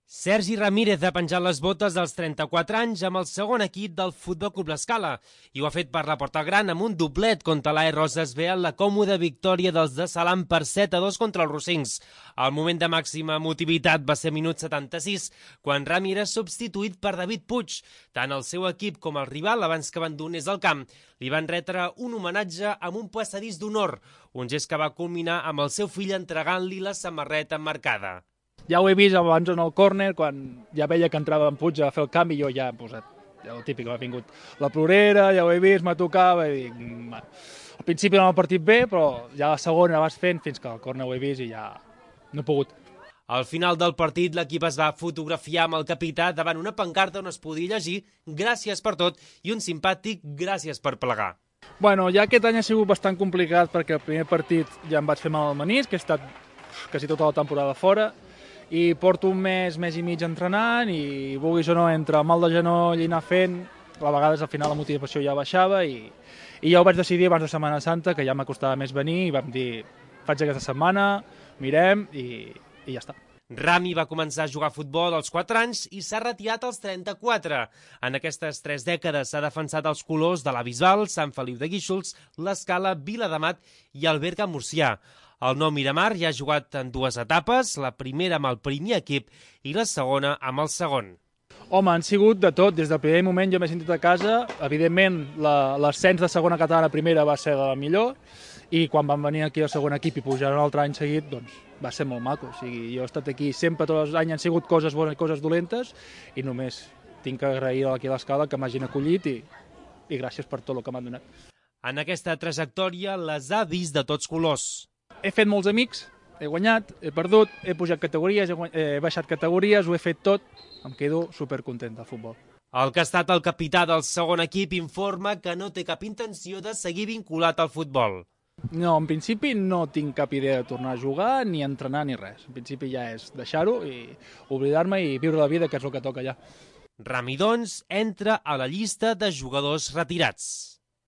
Sergi Ramírez ha penjat les botes als 34 anys amb el segon equip del Futbol Club L'Escala i ho ha fet per la porta gran amb un doblet contra l'AE Roses B en la còmoda victòria dels de Salam per 7-2 contra els rossins. El moment de màxima emotivitat va ser minut 76, quan Ramírez substituït per David Puig. Tant el seu equip com el rival, abans que abandonés el camp, li van retre un homenatge amb un passadís d'honor, un gest que va culminar amb el seu fill entregant-li la samarreta emmarcada. Ja ho he vist abans en el córner, quan ja veia que entrava en Puig a fer el canvi, jo ja he posat, ja el típic, m'ha vingut la plorera, ja ho he vist, m'ha tocat, i dic, al principi no m'ha partit bé, però ja la segona vas fent fins que el córner ho he vist i ja no he pogut. Al final del partit, l'equip es va fotografiar amb el capità davant una pancarta on es podia llegir "Gràcies per tot" i un simpàtic "Gràcies per plegar". Bueno, ja aquest any ha sigut bastant complicat perquè el primer partit ja em vaig fer mal al menisc, que he estat quasi tota la temporada fora, i porto un mes i mig entrenant i, vulguis o no, entre mal de genoll i anar fent, a vegades al final la motivació ja baixava i ja ho vaig decidir abans de Setmana Santa, que ja m'acostava més venir, i vam dir, faig aquesta setmana, mirem i ja està. Rami va començar a jugar a futbol als 4 anys i s'ha retirat als 34. En aquestes 3 dècades s'ha defensat els colors de la Bisbal, Sant Feliu de Guíxols, l'Escala, Viladamat i el Berga Murcià. El nou Miramar ja ha jugat en 2 etapes, la primera amb el primer equip i la segona amb el segon. Home, han sigut de tot. Des del primer moment jo m'he sentit a casa. Evidentment, l'ascens de segona catalana primera va ser la millor, i quan van venir aquí al segon equip i pujar un altre any seguit, doncs va ser molt maco. O sigui, jo he estat aquí sempre, tots els anys han sigut coses bones i coses dolentes, i només tinc que agrair aquí a l'Escala que m'hagin acollit i gràcies per tot el que m'han donat. En aquesta trajectòria les ha vist de tots colors. He fet molts amics, he guanyat, he perdut, he pujat categories, he baixat categories, ho he fet tot, em quedo supercontent del futbol. El que ha estat el capità del segon equip informa que no té cap intenció de seguir vinculat al futbol. No, en principi no tinc cap idea de tornar a jugar, ni entrenar, ni res. En principi ja és deixar-ho i oblidar-me i viure la vida, que és el que toca ja. Rami, doncs, entra a la llista de jugadors retirats.